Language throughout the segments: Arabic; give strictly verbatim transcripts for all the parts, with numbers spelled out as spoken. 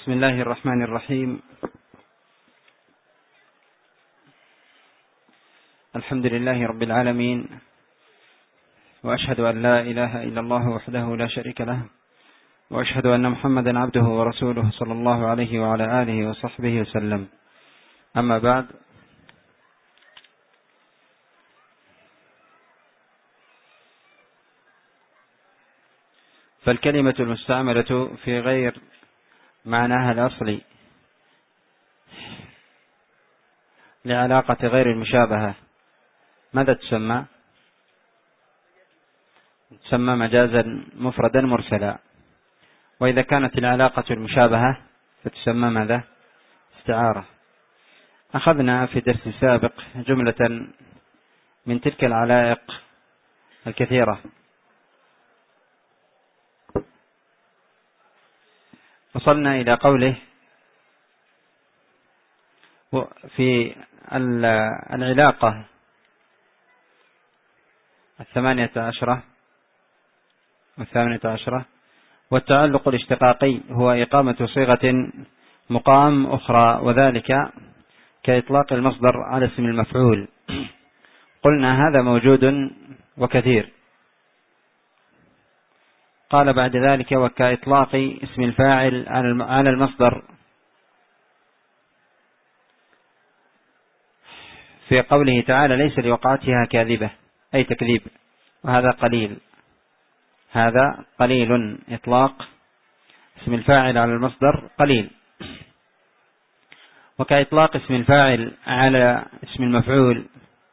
بسم الله الرحمن الرحيم. الحمد لله رب العالمين، وأشهد أن لا إله إلا الله وحده لا شريك له، وأشهد أن محمدا عبده ورسوله صلى الله عليه وعلى آله وصحبه وسلم. أما بعد، فالكلمة المستعملة في غير معناها الأصلي لعلاقة غير المشابهة ماذا تسمى؟ تسمى مجازا مفردا مرسلا. وإذا كانت العلاقة المشابهة فتسمى ماذا؟ استعارة. أخذنا في درس سابق جملة من تلك العلائق الكثيرة، وصلنا إلى قوله في العلاقة الثمانية عشرة والثامنة عشرة: والتعلق الاشتقاقي هو إقامة صيغة مقام أخرى، وذلك كإطلاق المصدر على اسم المفعول. قلنا هذا موجود وكثير. قال بعد ذلك: وكإطلاق اسم الفاعل على المصدر في قوله تعالى: ليس لوقعتها كاذبة، أي تكذيب، وهذا قليل. هذا قليل، إطلاق اسم الفاعل على المصدر قليل. وكإطلاق اسم الفاعل على اسم المفعول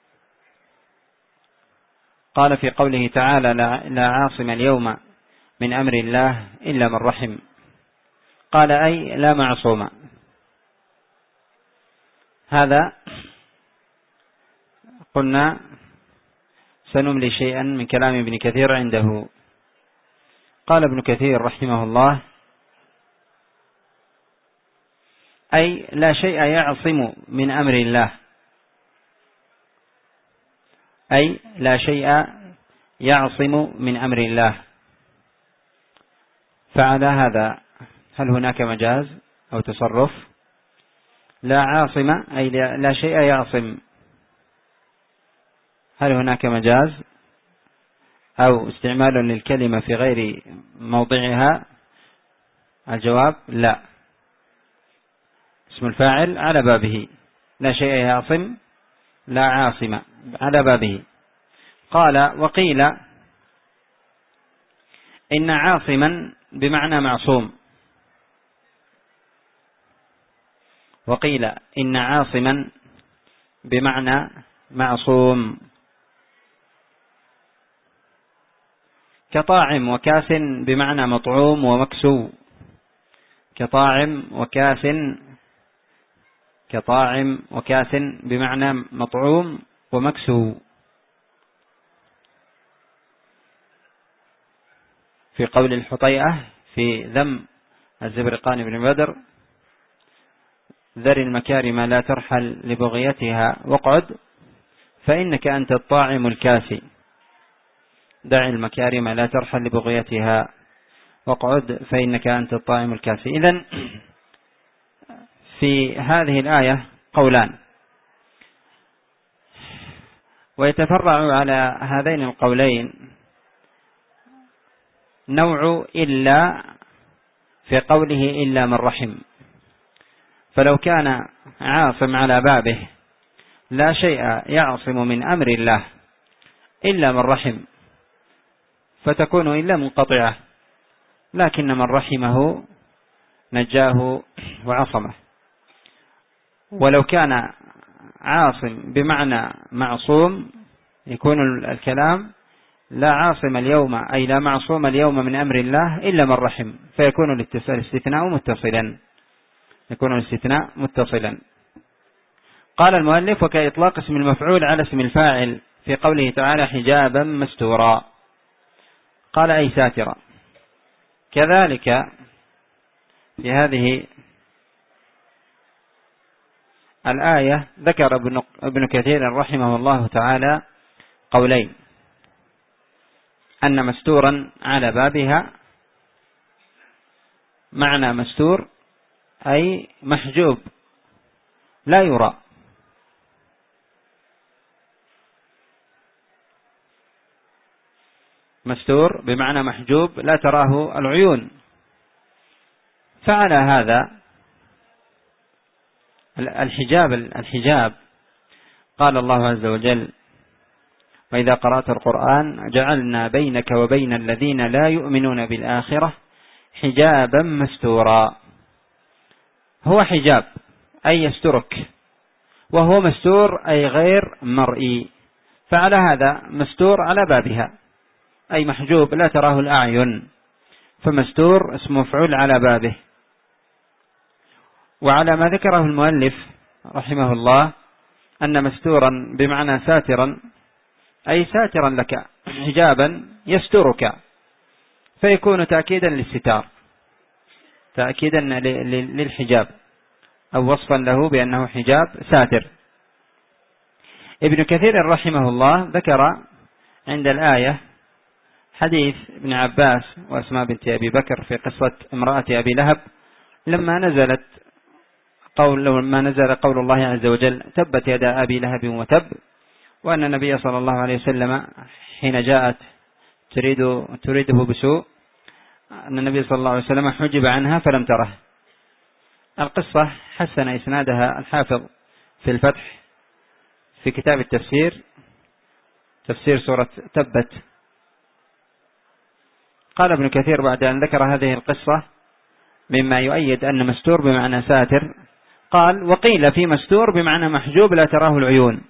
قال في قوله تعالى: لا عاصم اليوم من أمر الله إلا من رحم. قال أي لا معصوم. هذا قلنا سنملي شيئا من كلام ابن كثير عنده. قال ابن كثير رحمه الله: أي لا شيء يعصم من أمر الله، أي لا شيء يعصم من أمر الله. فعلى هذا هل هناك مجاز أو تصرف؟ لا عاصم أي لا شيء يعصم، هل هناك مجاز أو استعمال للكلمة في غير موضعها؟ الجواب لا. اسم الفاعل على بابه، لا شيء يعصم، لا عاصم، على بابه. قال: وقيل إن عاصما بمعنى معصوم، وقيل إن عاصما بمعنى معصوم، كطاعم وكاس بمعنى مطعوم ومكسو. كطاعم وكاس كطاعم وكاس بمعنى مطعوم ومكسو. في قول الحطيئة في ذم الزبرقان بن بدر: ذر المكارم لا ترحل لبغيتها واقعد فإنك أنت الطاعم الكاسي. دع المكارم لا ترحل لبغيتها واقعد فإنك أنت الطاعم الكاسي. إذن في هذه الآية قولان، ويتفرع على هذين القولين نوع إلا في قوله إلا من رحم. فلو كان عاصم على بابه لا شيء يعصم من أمر الله إلا من رحم فتكون إلا منقطعة، لكن من رحمه نجاه وعصمه. ولو كان عاصم بمعنى معصوم يكون الكلام: لا عاصم اليوم، أي لا معصوم اليوم من أمر الله إلا من رحم، فيكون الاستثناء متصلا، يكون الاستثناء متصلا. قال المؤلف: وكإطلاق اسم المفعول على اسم الفاعل في قوله تعالى: حجابا مستورا. قال: أي ساترا. كذلك في هذه الآية ذكر ابن كثير رحمه الله تعالى قولين: أن مستورا على بابها معنى مستور أي محجوب لا يرى. مستور بمعنى محجوب لا تراه العيون. فعلى هذا الحجاب الحجاب قال الله عز وجل: وإذا قرأت القرآن جعلنا بينك وبين الذين لا يؤمنون بالآخرة حجابا مستورا. هو حجاب أي يسترك، وهو مستور أي غير مرئي. فعلى هذا مستور على بابها أي محجوب لا تراه الأعين، فمستور اسم مفعول على بابه. وعلى ما ذكره المؤلف رحمه الله أن مستورا بمعنى ساترا أي ساترا لك، حجابا يسترك، فيكون تأكيدا للستار، تأكيدا للحجاب أو وصفا له بأنه حجاب ساتر. ابن كثير رحمه الله ذكر عند الآية حديث ابن عباس وأسماء بنت أبي بكر في قصة امرأة أبي لهب لما نزلت قول لما نزل قول الله عز وجل: تبت يدا أبي لهب وتب، وأن النبي صلى الله عليه وسلم حين جاءت تريد تريده بسوء أن النبي صلى الله عليه وسلم حجب عنها فلم تره. القصة حسن إسنادها الحافظ في الفتح في كتاب التفسير، تفسير سورة تبت. قال ابن كثير بعد أن ذكر هذه القصة مما يؤيد أن مستور بمعنى ساتر، قال: وقيل في مستور بمعنى محجوب لا تراه العيون.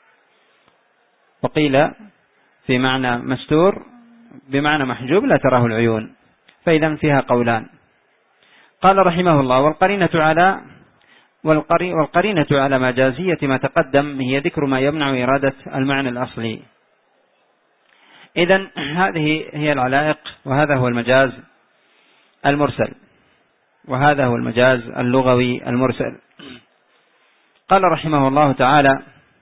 وقيل في معنى مستور بمعنى محجوب لا تراه العيون، فإذا فيها قولان. قال رحمه الله: والقرينة على والقرينة على مجازية ما تقدم هي ذكر ما يمنع إرادة المعنى الأصلي. إذن هذه هي العلائق، وهذا هو المجاز المرسل، وهذا هو المجاز اللغوي المرسل. قال رحمه الله تعالى: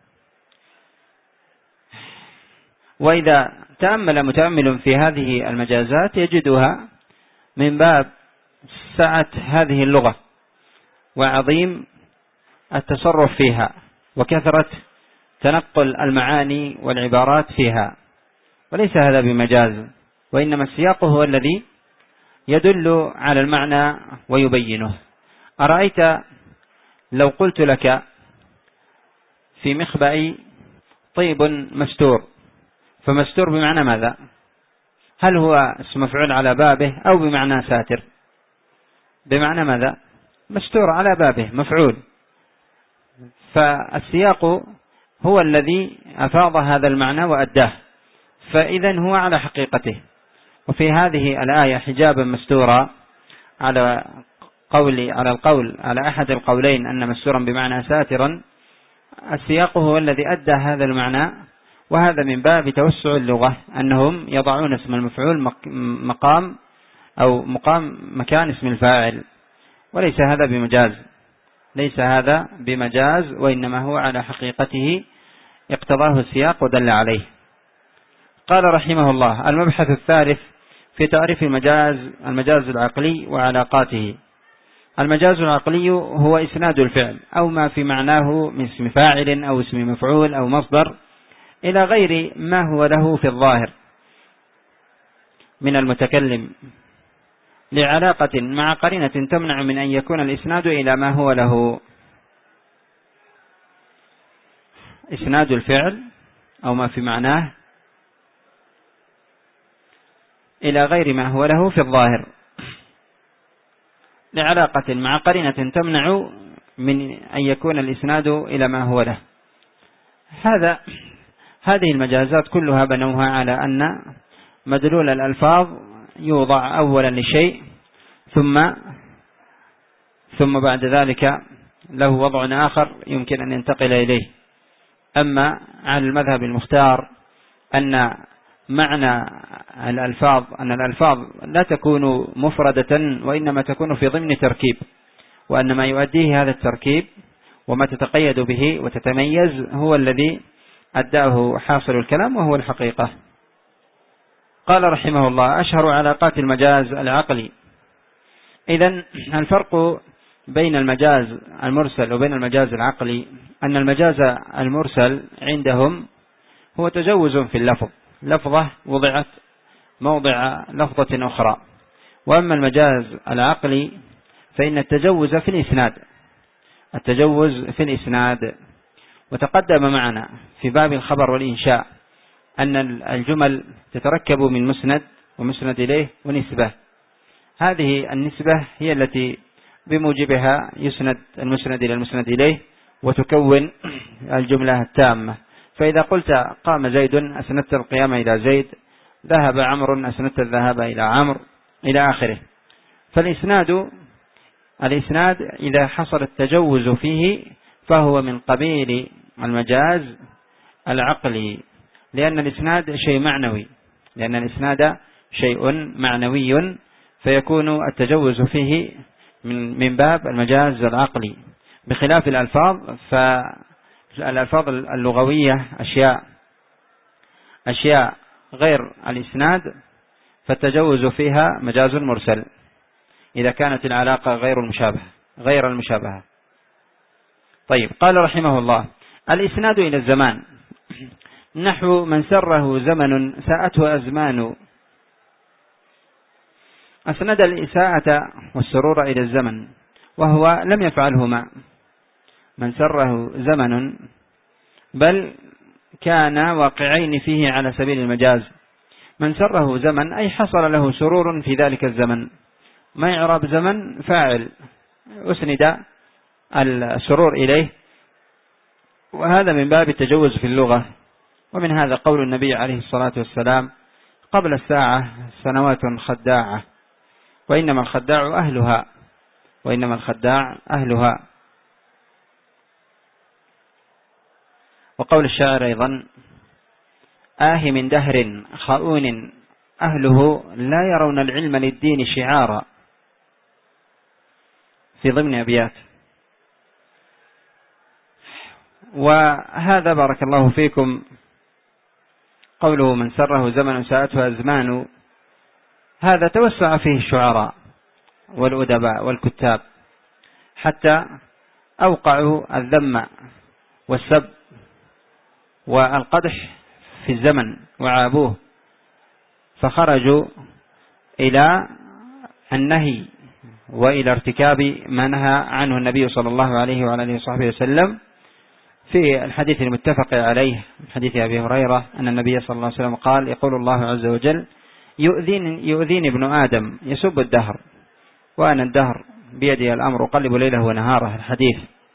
وإذا تأمل متأمل في هذه المجازات يجدها من باب سعة هذه اللغة وعظيم التصرف فيها وكثرة تنقل المعاني والعبارات فيها، وليس هذا بمجاز، وإنما السياق هو الذي يدل على المعنى ويبينه. أرأيت لو قلت لك في مخبأ طيب مستور، فمستور بمعنى ماذا؟ هل هو اسم مفعول على بابه أو بمعنى ساتر؟ بمعنى ماذا؟ مستور على بابه مفعول. فالسياق هو الذي أفاض هذا المعنى وأداه، فإذن هو على حقيقته. وفي هذه الآية حجابا مستورا على قول على القول على أحد القولين أن مستورا بمعنى ساترا، السياق هو الذي أدى هذا المعنى، وهذا من باب توسع اللغة أنهم يضعون اسم المفعول مقام أو مقام مكان اسم الفاعل، وليس هذا بمجاز، ليس هذا بمجاز، وإنما هو على حقيقته اقتضاه السياق ودل عليه. قال رحمه الله: المبحث الثالث في تعريف المجاز المجاز العقلي وعلاقاته. المجاز العقلي هو إسناد الفعل أو ما في معناه من اسم فاعل أو اسم مفعول أو مصدر إلى غير ما هو له في الظاهر من المتكلم لعلاقة مع قرينة تمنع من أن يكون الإسناد إلى ما هو له. إسناد الفعل أو ما في معناه إلى غير ما هو له في الظاهر لعلاقة مع قرينة تمنع من أن يكون الإسناد إلى ما هو له. هذا هذه المجازات كلها بنوها على أن مدلول الألفاظ يوضع أولا لشيء ثم ثم بعد ذلك له وضع آخر يمكن أن ينتقل إليه. أما على المذهب المختار أن معنى الألفاظ أن الألفاظ لا تكون مفردة وإنما تكون في ضمن تركيب، وأن ما يؤديه هذا التركيب وما تتقيد به وتتميز هو الذي أداه حاصل الكلام وهو الحقيقة. قال رحمه الله: أشهر علاقات المجاز العقلي. إذن الفرق بين المجاز المرسل وبين المجاز العقلي أن المجاز المرسل عندهم هو تجوز في اللفظ، لفظة وضعت موضع لفظة أخرى، وأما المجاز العقلي فإن التجوز في الإسناد، التجوز في الإسناد. وتقدم معنا في باب الخبر والإنشاء أن الجمل تتركب من مسند ومسند إليه ونسبة. هذه النسبة هي التي بموجبها يسند المسند إلى المسند إليه وتكون الجملة التامة. فإذا قلت قام زيد أسندت القيام إلى زيد، ذهب عمرو أسندت الذهاب إلى عمرو، إلى آخره. فالإسناد الإسناد إذا حصل التجوز فيه فهو من قبيل المجاز العقلي، لأن الإسناد شيء معنوي، لأن الإسناد شيء معنوي، فيكون التجوز فيه من من باب المجاز العقلي، بخلاف الألفاظ. فالألفاظ اللغوية أشياء أشياء غير الإسناد، فالتجوز فيها مجاز مرسل إذا كانت العلاقة غير المشابهة غير المشابهة. طيب، قال رحمه الله: الإسناد إلى الزمان نحو من سره زمن ساءته أزمان. أسند الإساءة والسرور إلى الزمن وهو لم يفعلهما. من سره زمن بل كان واقعين فيه على سبيل المجاز. من سره زمن أي حصل له سرور في ذلك الزمن. ما يعرب زمن فاعل أسند السرور إليه، وهذا من باب التجوز في اللغة. ومن هذا قول النبي عليه الصلاة والسلام: قبل الساعة سنوات خداعة، وإنما الخداع أهلها وإنما الخداع أهلها. وقول الشاعر أيضا: آه من دهر خاؤون أهله لا يرون العلم للدين شعارا، في ضمن أبيات. وهذا بارك الله فيكم قوله: من سره زمن ساءته أزمان، هذا توسع فيه الشعراء والأدباء والكتاب، حتى أوقعوا الذم والسب والقدح في الزمن وعابوه، فخرجوا إلى النهي وإلى ارتكاب ما نهى عنه النبي صلى الله عليه وعلى آله وصحبه وسلم في الحديث المتفق عليه، حديث أبي هريرة أن النبي صلى الله عليه وسلم قال: يقول الله عز وجل: يؤذيني, يؤذيني ابن آدم يسب الدهر وأنا الدهر بيدي الأمر أقلب ليله ونهاره. الحديث.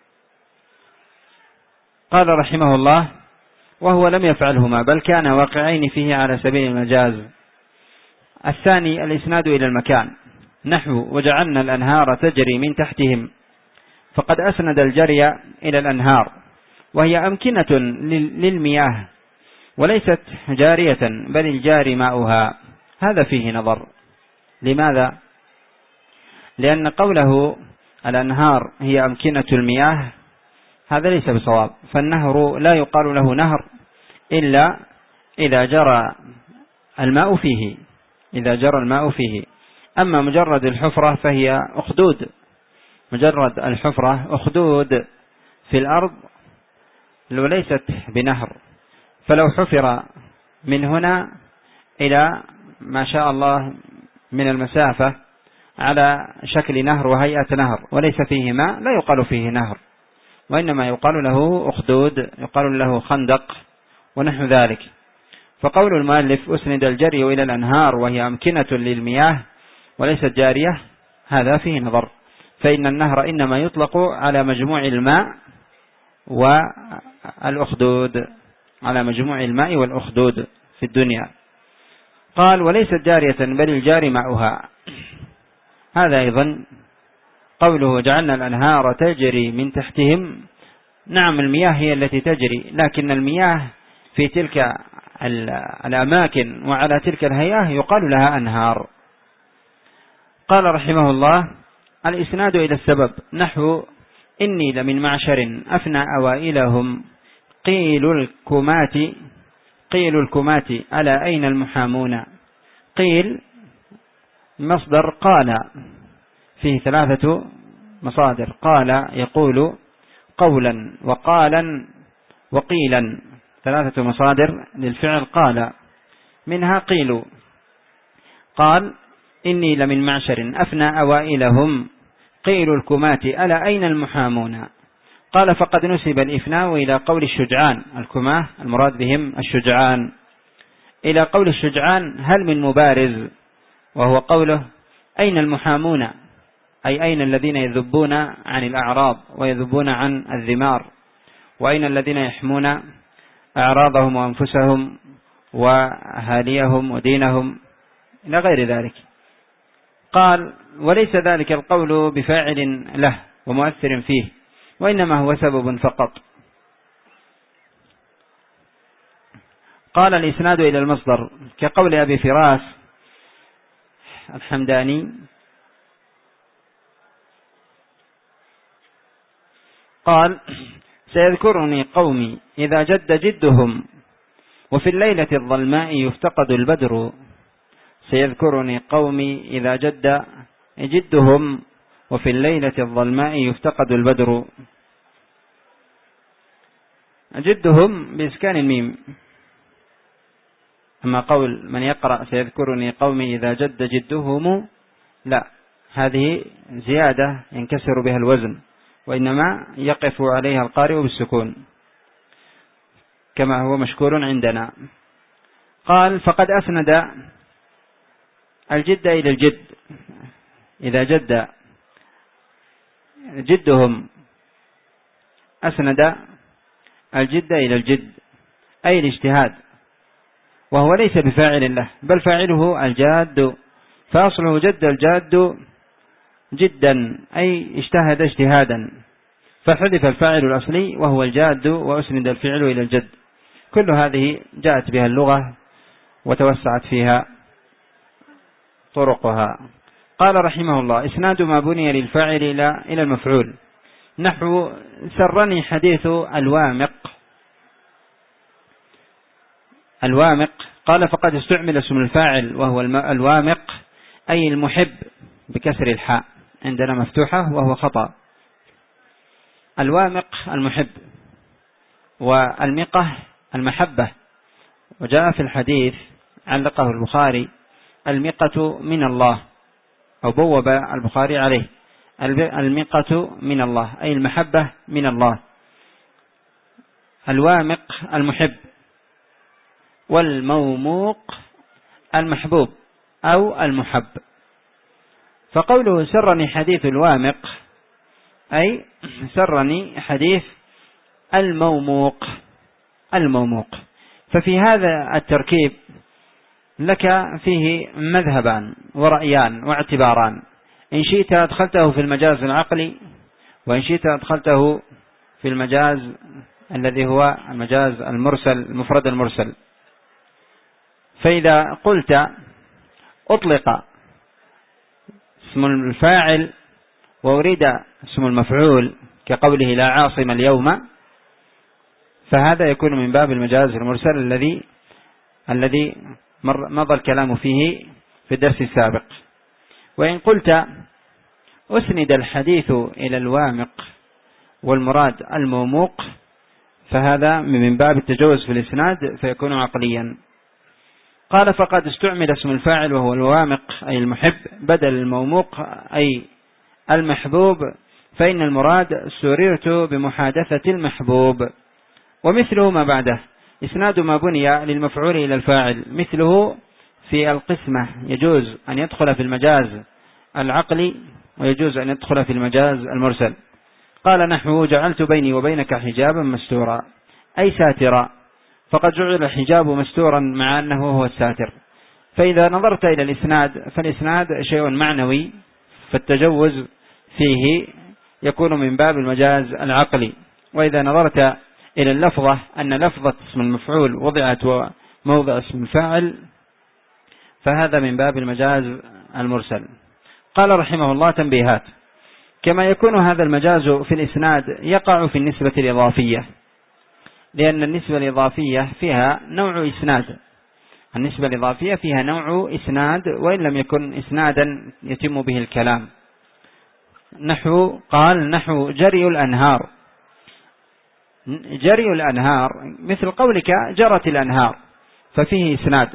قال رحمه الله: وهو لم يفعلهما بل كان واقعين فيه على سبيل المجاز. الثاني الإسناد إلى المكان نحو وجعلنا الأنهار تجري من تحتهم، فقد أسند الجري إلى الأنهار وهي أمكنة للمياه وليست جارية بل الجاري ماؤها. هذا فيه نظر. لماذا؟ لأن قوله الأنهار هي أمكنة المياه هذا ليس بصواب، فالنهر لا يقال له نهر إلا إذا جرى الماء فيه إذا جرى الماء فيه أما مجرد الحفرة فهي أخدود، مجرد الحفرة أخدود في الأرض وليست بنهر. فلو حفر من هنا إلى ما شاء الله من المسافة على شكل نهر وهيئة نهر وليس فيه ماء لا يقال فيه نهر، وإنما يقال له أخدود، يقال له خندق ونحو ذلك. فقول المؤلف أسند الجري إلى الأنهار وهي أمكنة للمياه وليست جارية هذا فيه نظر، فإن النهر إنما يطلق على مجموع الماء والأخدود، على مجموع الماء والأخدود في الدنيا. قال: وليست جارية بل الجاري ماؤها. هذا أيضا قوله جعلنا الأنهار تجري من تحتهم. نعم المياه هي التي تجري، لكن المياه في تلك الأماكن وعلى تلك الهيئة يقال لها أنهار. قال رحمه الله: الإسناد إلى السبب نحو إني لمن معشر أفنى أوائلهم قيل الكمات قيل الكمات ألا أين المحامون. قيل مصدر قال فيه ثلاثة مصادر، قال يقول قولا وقالا وقيلا، ثلاثة مصادر للفعل قال، منها قيل، قال إني لمن معشر أفنى أوائلهم قيل الكمات ألا أين المحامون. قال فقد نسب الإفناء إلى قول الشجعان، الكماه المراد بهم الشجعان، إلى قول الشجعان هل من مبارز، وهو قوله أين المحامون، أي أين الذين يذبون عن الأعراض ويذبون عن الذمار، وأين الذين يحمون أعراضهم وأنفسهم وأهاليهم ودينهم إلى غير ذلك. قال وليس ذلك القول بفاعل له ومؤثر فيه، وإنما هو سبب فقط. قال الإسناد إلى المصدر كقول أبي فراس الحمداني قال سيذكرني قومي إذا جد جدهم وفي الليلة الظلماء يفتقد البدر. سيذكرني قومي إذا جد جدهم وفي الليلة الظلماء يفتقد البدر. جدهم بإسكان الميم. أما قول من يقرأ سيذكرني قومي إذا جد جدهم، لا، هذه زيادة ينكسر بها الوزن، وإنما يقف عليها القارئ بالسكون كما هو مشكور عندنا. قال فقد أسند الجد إلى الجد، إذا جد جدهم أسند الجد إلى الجد، أي الاجتهاد، وهو ليس بفاعل له بل فاعله الجاد، فأصله جد الجاد جدا أي اجتهد اجتهادا، فحذف الفاعل الأصلي وهو الجاد وأسند الفعل إلى الجد. كل هذه جاءت بها اللغة وتوسعت فيها طرقها. قال رحمه الله إسناد ما بني للفاعل إلى المفعول، نحو سرني حديث الوامق. الوامق قال فقد استعمل اسم الفاعل وهو الوامق أي المحب بكسر الحاء، عندنا مفتوحة وهو خطأ. الوامق المحب، والمقة المحبة، وجاء في الحديث علقه البخاري المقة من الله، أو بوب البخاري عليه المقة من الله أي المحبة من الله. الوامق المحب، والموموق المحبوب أو المحب. فقوله سرني حديث الوامق أي سرني حديث الموموق. الموموق ففي هذا التركيب لك فيه مذهبان ورأيان واعتباران، إن شئت أدخلته في المجاز العقلي، وإن شئت أدخلته في المجاز الذي هو المجاز المرسل المفرد المرسل. فإذا قلت أطلق اسم الفاعل وأريد اسم المفعول كقوله لا عاصم اليوم، فهذا يكون من باب المجاز المرسل الذي الذي مضى الكلام فيه في الدرس السابق. وإن قلت أسند الحديث إلى الوامق والمراد الموموق، فهذا من باب التجوز في الإسناد فيكون عقليا. قال فقد استعمل اسم الفاعل وهو الوامق أي المحب بدل الموموق أي المحبوب، فإن المراد سررت بمحادثة المحبوب. ومثله ما بعده إسناد ما بني للمفعول إلى الفاعل، مثله في القسمة يجوز أن يدخل في المجاز العقلي ويجوز أن يدخل في المجاز المرسل. قال نحو جعلت بيني وبينك حجابا مستورا أي ساترا، فقد جعل الحجاب مستورا مع أنه هو الساتر. فإذا نظرت إلى الإسناد فالإسناد شيء معنوي، فالتجوز فيه يكون من باب المجاز العقلي. وإذا نظرت إلى اللفظة أن لفظة اسم المفعول وضعت وموضع اسم الفاعل، فهذا من باب المجاز المرسل. قال رحمه الله تنبيهات. كما يكون هذا المجاز في الإسناد يقع في النسبة الإضافية، لأن النسبة الإضافية فيها نوع إسناد، النسبة الإضافية فيها نوع إسناد وإن لم يكن إسنادا يتم به الكلام. نحو قال نحو جري الأنهار. جري الأنهار مثل قولك جرت الأنهار، ففيه إسناد،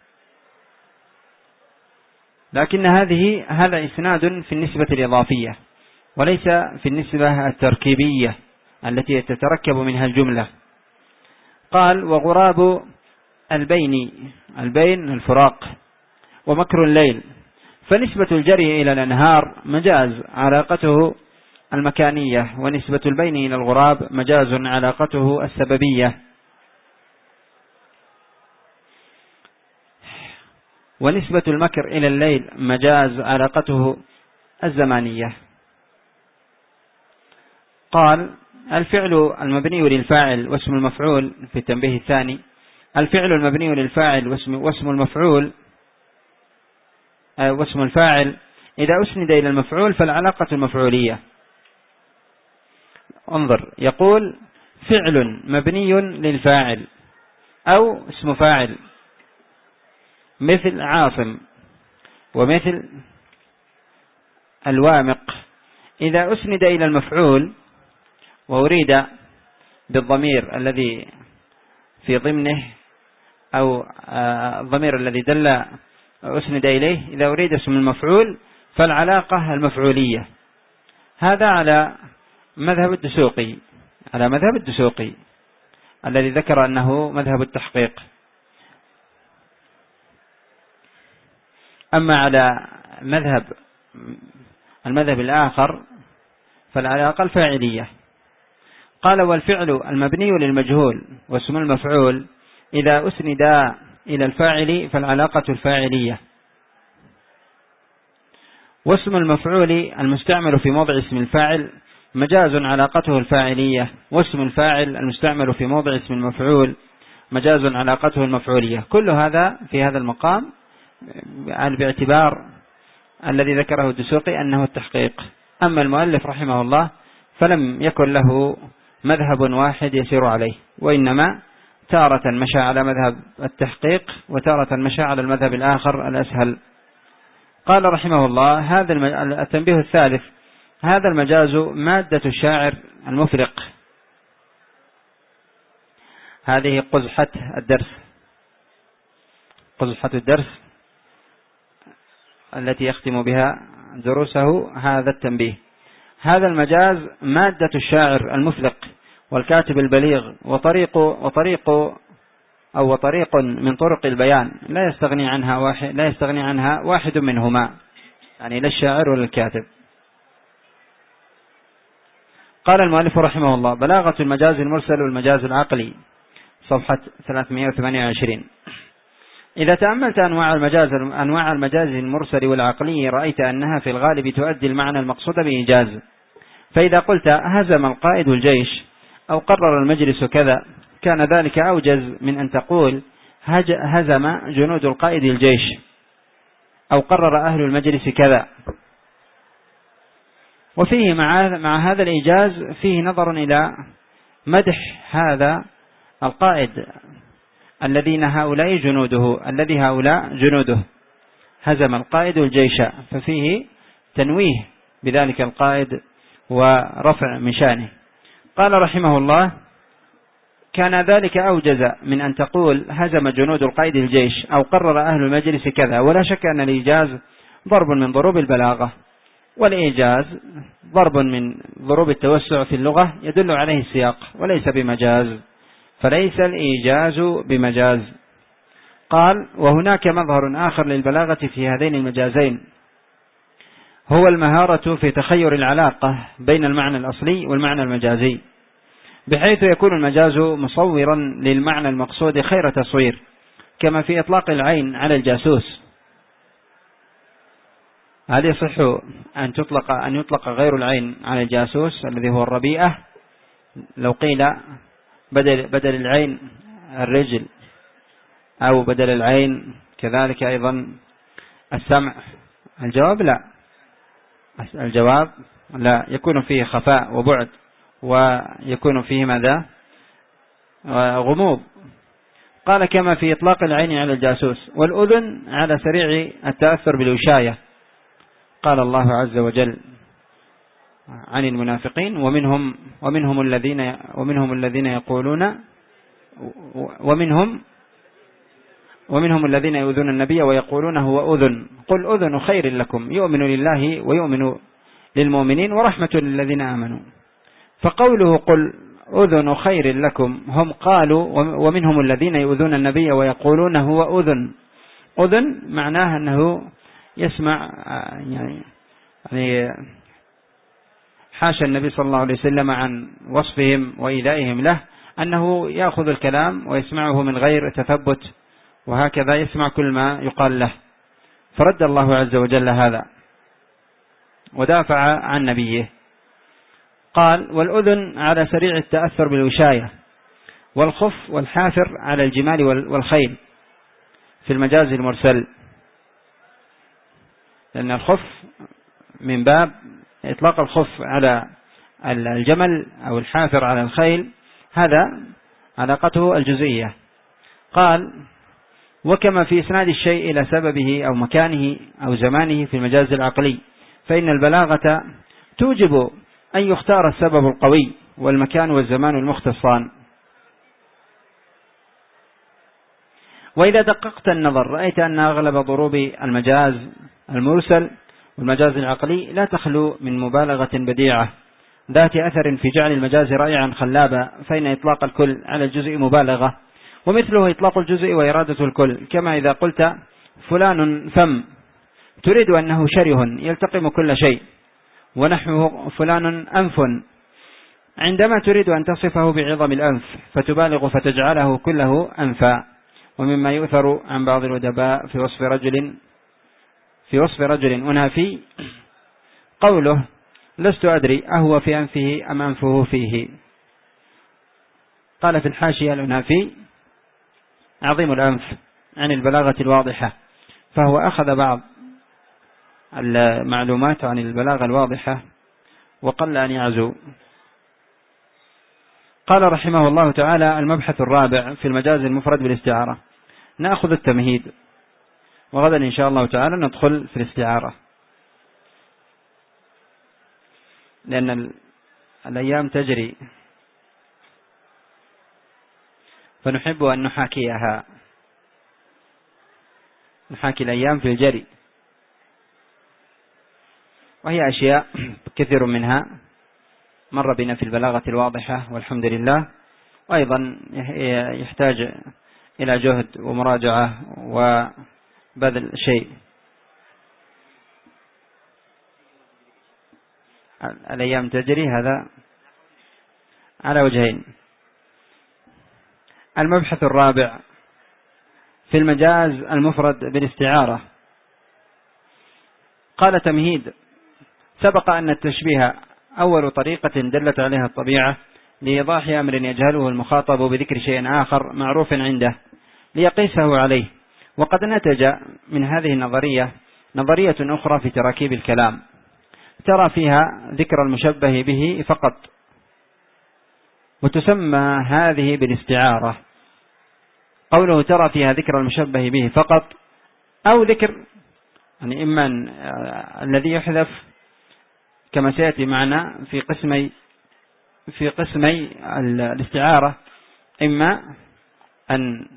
لكن هذه هذا إسناد في النسبة الإضافية وليس في النسبة التركيبية التي تتركب منها الجملة. قال وغراب البين، البين الفراق، ومكر الليل. فنسبة الجري إلى الأنهار مجاز علاقته المكانية، ونسبة البين إلى الغراب مجاز علاقته السببية، ونسبة المكر إلى الليل مجاز علاقته الزمانية. قال الفعل المبني للفاعل واسم المفعول في التنبيه الثاني، الفعل المبني للفاعل واسم, واسم المفعول واسم الفاعل إذا أسند إلى المفعول فالعلاقة المفعولية. انظر، يقول فعل مبني للفاعل أو اسم فاعل مثل عاصم ومثل الوامق، إذا أسند إلى المفعول وأريد بالضمير الذي في ضمنه أو الضمير الذي دل أسند إليه، إذا أريد اسم المفعول فالعلاقة المفعولية. هذا على مذهب الدسوقي، على مذهب الدسوقي الذي ذكر أنه مذهب التحقيق. أما على مذهب المذهب الآخر فالعلاقة الفاعلية. قال والفعل المبني للمجهول واسم المفعول إذا أسند إلى الفاعل فالعلاقة الفاعلية، واسم المفعول المستعمل في موضع اسم الفاعل مجاز علاقته الفاعلية، واسم الفاعل المستعمل في موضع اسم المفعول مجاز علاقته المفعولية. كل هذا في هذا المقام باعتبار الذي ذكره الدسوقي أنه التحقيق. أما المؤلف رحمه الله فلم يكن له مذهب واحد يسير عليه، وإنما تارة مشى على مذهب التحقيق وتارة مشى على المذهب الآخر الأسهل. قال رحمه الله هذا التنبيه الثالث، هذا المجاز مادة الشاعر المفرق. هذه قزحة الدرس، قزحة الدرس التي يختم بها دروسه هذا التنبيه. هذا المجاز مادة الشاعر المفلق والكاتب البليغ، وطريق وطريق أو وطريق من طرق البيان لا يستغني عنها واحد لا يستغني عنها واحد منهما، يعني لا الشاعر ولا الكاتب. قال المؤلف رحمه الله بلاغة المجاز المرسل والمجاز العقلي، صفحة ثلاثمائة وثمانية وعشرين. إذا تأملت أنواع المجاز أنواع المجاز المرسل والعقلي رأيت أنها في الغالب تؤدي المعنى المقصود بإيجاز. فإذا قلت هزم القائد الجيش أو قرر المجلس كذا كان ذلك أوجز من أن تقول هزم جنود القائد الجيش أو قرر أهل المجلس كذا. وفيه مع, مع هذا الإيجاز فيه نظر إلى مدح هذا القائد الذين هؤلاء جنوده الذي هؤلاء جنوده هزم القائد الجيش، ففيه تنويه بذلك القائد ورفع من شانه. قال رحمه الله كان ذلك أوجز من أن تقول هزم جنود القائد الجيش أو قرر أهل المجلس كذا. ولا شك أن الإيجاز ضرب من ضروب البلاغة، والإيجاز ضرب من ضروب التوسع في اللغة يدل عليه السياق وليس بمجاز، فليس الإيجاز بمجاز. قال وهناك مظهر آخر للبلاغة في هذين المجازين، هو المهارة في تخير العلاقة بين المعنى الأصلي والمعنى المجازي، بحيث يكون المجاز مصورا للمعنى المقصود خير تصوير، كما في إطلاق العين على الجاسوس. هل يصح أن تطلق أن يطلق غير العين على الجاسوس الذي هو الربيئة لو قيل بدل بدل العين الرجل، أو بدل العين كذلك أيضا السمع؟ الجواب لا، الجواب لا، يكون فيه خفاء وبعد، ويكون فيه ماذا؟ غموض. قال كما في إطلاق العين على الجاسوس، والأذن على سريع التأثر بالوشاية. قال الله عز وجل عن المنافقين ومنهم ومنهم الذين ومنهم الذين يقولون ومنهم ومنهم الذين يؤذون النبي ويقولون هو أذن قل أذن خير لكم يؤمن لله ويؤمن للمؤمنين ورحمة للذين آمنوا. فقوله قل أذن خير لكم هم قالوا ومنهم الذين يؤذون النبي ويقولون هو أذن. أذن معناه أنه يسمع، يعني يعني حاشا النبي صلى الله عليه وسلم عن وصفهم وإيذائهم له أنه يأخذ الكلام ويسمعه من غير تثبت، وهكذا يسمع كل ما يقال له. فرد الله عز وجل هذا ودافع عن نبيه. قال والأذن على سريع التأثر بالوشاية، والخف والحافر على الجمال والخيل في المجاز المرسل، لأن الخف من باب إطلاق الخف على الجمل أو الحافر على الخيل، هذا علاقته الجزئية. قال وكما في إسناد الشيء إلى سببه أو مكانه أو زمانه في المجاز العقلي، فإن البلاغة توجب أن يختار السبب القوي والمكان والزمان المختصان. وإذا دققت النظر رأيت أن أغلب ضروب المجاز المرسل والمجاز العقلي لا تخلو من مبالغة بديعة ذات أثر في جعل المجاز رائعا خلابا، فإن إطلاق الكل على الجزء مبالغة، ومثله إطلاق الجزء وإرادة الكل، كما إذا قلت فلان فم تريد أنه شره يلتقم كل شيء، ونحوه فلان أنف عندما تريد أن تصفه بعظم الأنف فتبالغ فتجعله كله أنفا. ومما يؤثر عن بعض الأدباء في وصف رجل في وصف رجل أنافي قوله لست أدري أهو في أنفه أم أنفه فيه. قال في الحاشية الأنافي عظيم الأنف عن البلاغة الواضحة، فهو أخذ بعض المعلومات عن البلاغة الواضحة وقل أن يعزو. قال رحمه الله تعالى المبحث الرابع في المجاز المفرد بالاستعارة. نأخذ التمهيد، وغدا إن شاء الله تعالى ندخل في الاستعارة، لأن الأيام تجري فنحب أن نحاكيها، نحاكي الأيام في الجري، وهي أشياء كثير منها مر بنا في البلاغة الواضحة والحمد لله، وأيضا يحتاج إلى جهد ومراجعة وبذل شيء. الأيام تجري هذا على وجهين. المبحث الرابع في المجاز المفرد بالاستعارة. قال تمهيد سبق أن التشبيه أول طريقة دلت عليها الطبيعة لإيضاح أمر يجهله المخاطب بذكر شيء آخر معروف عنده ليقيسه عليه، وقد نتج من هذه النظرية نظرية أخرى في تراكيب الكلام ترى فيها ذكر المشبه به فقط، وتسمى هذه بالاستعارة. قوله ترى فيها ذكر المشبه به فقط أو ذكر، يعني إما الذي يحذف كما سيأتي معنا في قسمي في قسمي الاستعارة، إما أن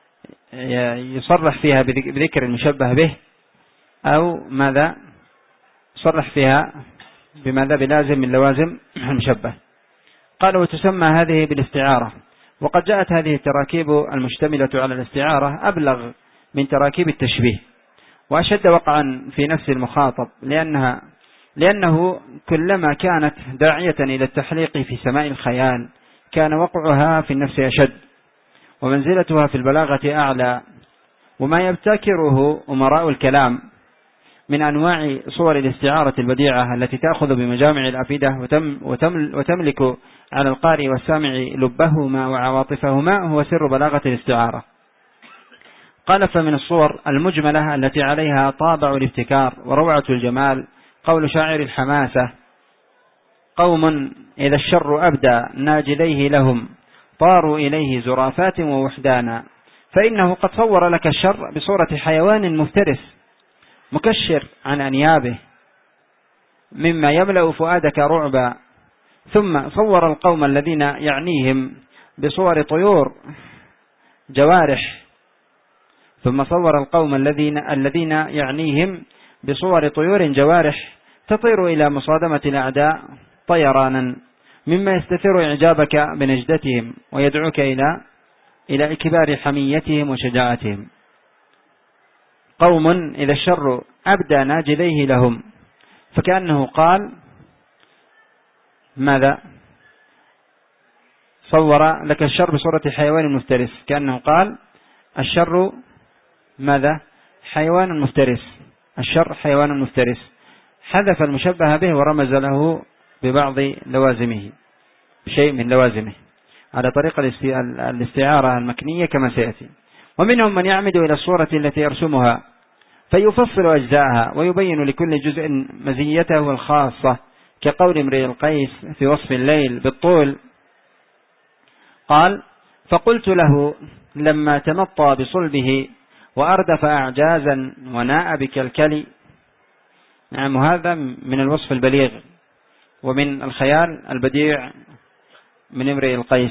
يصرح فيها بذكر المشبه به أو ماذا يصرح فيها بماذا بلازم من لوازم المشبه. قال وتسمى هذه بالاستعارة. وقد جاءت هذه التراكيب المشتملة على الاستعارة أبلغ من تراكيب التشبيه وأشد وقعا في نفس المخاطب، لأنها لأنه كلما كانت داعية إلى التحليق في سماء الخيال كان وقعها في النفس أشد ومنزلتها في البلاغة أعلى. وما يبتكره أمراء الكلام من أنواع صور الاستعارة البديعة التي تأخذ بمجامع الأفئدة وتم وتملك على القارئ والسامع لبهما وعواطفهما هو سر بلاغة الاستعارة. قال فمن الصور المجملة التي عليها طابع الابتكار وروعة الجمال قول شاعر الحماسة قوم إذا الشر أبدى ناجذيه لهم طاروا إليه زرافات ووحدانا، فإنه قد صور لك الشر بصورة حيوان مفترس مكشر عن أنيابه مما يملأ فؤادك رعبا. ثم صور القوم الذين يعنيهم بصور طيور جوارح ثم صور القوم الذين الذين يعنيهم بصور طيور جوارح تطير إلى مصادمة الأعداء طيرانا، مما يستثير إعجابك بنجدتهم ويدعوك إلى إلى إكبار حميتهم وشجاعتهم. قوم إذا الشر أبدى ناجذيه لهم، فكأنه قال ماذا؟ صور لك الشر بصورة حيوان مفترس، كأنه قال الشر ماذا؟ حيوان مفترس، الشر حيوان مفترس، حذف المشبه به ورمز له ببعض لوازمه، شيء من لوازمه على طريق الاستعارة المكنية كما سيأتي. ومنهم من يعمد إلى الصورة التي يرسمها فيفصل أجزاءها ويبين لكل جزء مزيته الخاصة، كقول امرئ القيس في وصف الليل بالطول قال: فقلت له لما تمطى بصلبه وأردف أعجازا وناء بكالكلي. نعم، هذا من الوصف البليغ ومن الخيال البديع من امرئ القيس.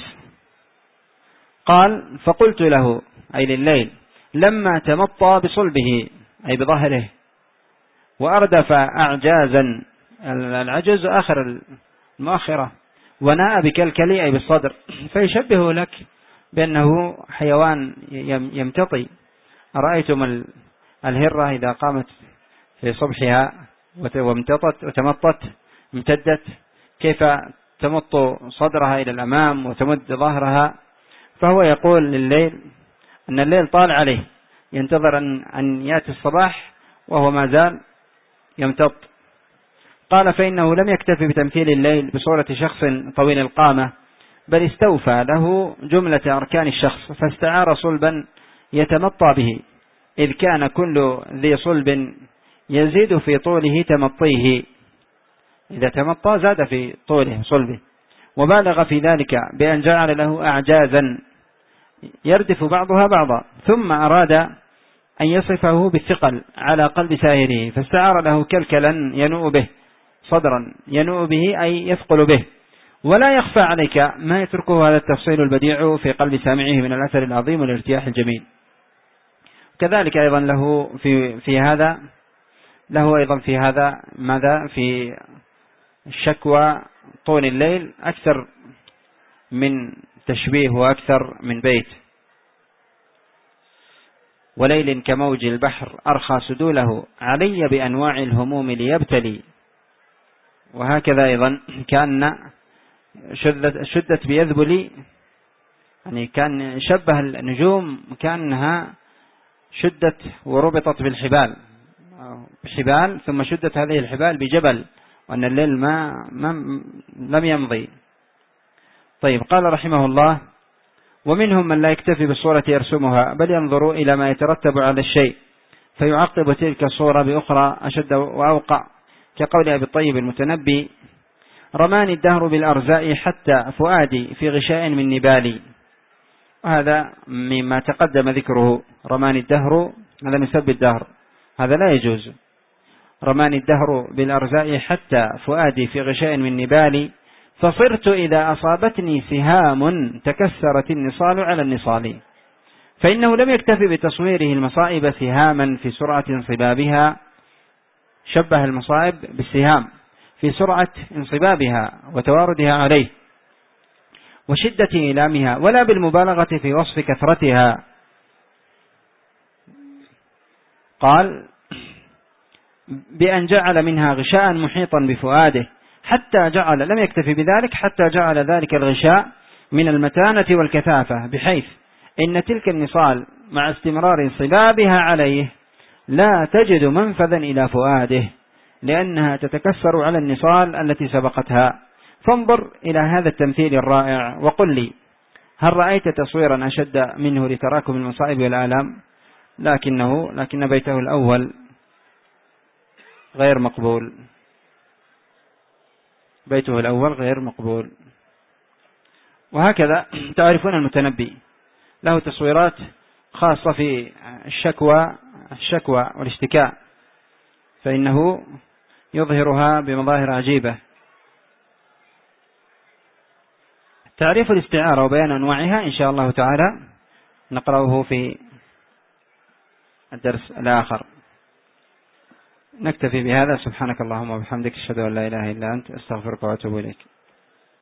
قال: فقلت له أي لليل لما تمطى بصلبه أي بظهره، وأردف أعجازا العجز آخر المؤخرة، وناء بكالكلي أي بالصدر، فيشبه لك بأنه حيوان يمتطي. أرأيتم الهرة إذا قامت في صبحها وامتطت وتمطت امتدت كيف تمط صدرها إلى الأمام وتمد ظهرها؟ فهو يقول لليل أن الليل طال عليه، ينتظر أن يأتي الصباح وهو ما زال يمتط. قال: فإنه لم يكتفي بتمثيل الليل بصورة شخص طويل القامة، بل استوفى له جملة أركان الشخص، فاستعار صلبا يتمطى به، إذ كان كل ذي صلب يزيد في طوله تمطيه، إذا تمطى زاد في طوله صلبه، وبالغ في ذلك بأن جعل له أعجازا يردف بعضها بعضا، ثم أراد أن يصفه بالثقل على قلب سائره، فاستعار له كلكلا ينوء به، صدرا ينوء به أي يثقل به. ولا يخفى عليك ما يتركه هذا التفصيل البديع في قلب سامعه من الأثر العظيم والارتياح الجميل. كذلك أيضا له في في هذا له أيضا في هذا ماذا؟ في الشكوى طول الليل أكثر من تشبيه وأكثر من بيت. وليل كموج البحر أرخى سدوله علي بأنواع الهموم ليبتلي. وهكذا أيضا كان شدت, شدت بيذبلي، يعني كان شبه النجوم كأنها شدت وربطت بالحبال بحبال ثم شدت هذه الحبال بجبل، وأن الليل ما, ما لم يمضي. طيب، قال رحمه الله: ومنهم من لا يكتفي بالصورة يرسمها، بل ينظر إلى ما يترتب على الشيء فيعقب تلك الصورة بأخرى أشد وأوقع، كقول أبي الطيب المتنبي: رماني الدهر بالأرزاء حتى فؤادي في غشاء من نبالي. وهذا مما تقدم ذكره، رماني الدهر هذا من سب الدهر، هذا لا يجوز. رماني الدهر بالأرزاء حتى فؤادي في غشاء من نبالي، فصرت إذا أصابتني سهام تكسرت النصال على النصال. فإنه لم يكتفي بتصويره المصائب سهاما في سرعة انصبابها، شبه المصائب بالسهام في سرعة انصبابها وتواردها عليه وشدة إيلامها، ولا بالمبالغة في وصف كثرتها. قال: بأن جعل منها غشاء محيطا بفؤاده، حتى جعل لم يكتفي بذلك حتى جعل ذلك الغشاء من المتانة والكثافة، بحيث إن تلك النصال مع استمرار انصبابها عليه لا تجد منفذا إلى فؤاده، لأنها تتكسر على النصال التي سبقتها. فانظر إلى هذا التمثيل الرائع وقل لي: هل رأيت تصويرا أشد منه لتراكم المصائب والآلام؟ لكنه لكن بيته الأول غير مقبول، بيته الأول غير مقبول. وهكذا تعرفون المتنبي له تصويرات خاصة في الشكوى الشكوى والاشتكاء، فإنه يظهرها بمظاهر عجيبة. تعريف الاستعارة وبيان أنواعها إن شاء الله تعالى نقرأه في الدرس الآخر. نكتفي بهذا. سبحانك اللهم وبحمدك، أشهد أن لا إله إلا أنت، أستغفرك وأتوب إليك.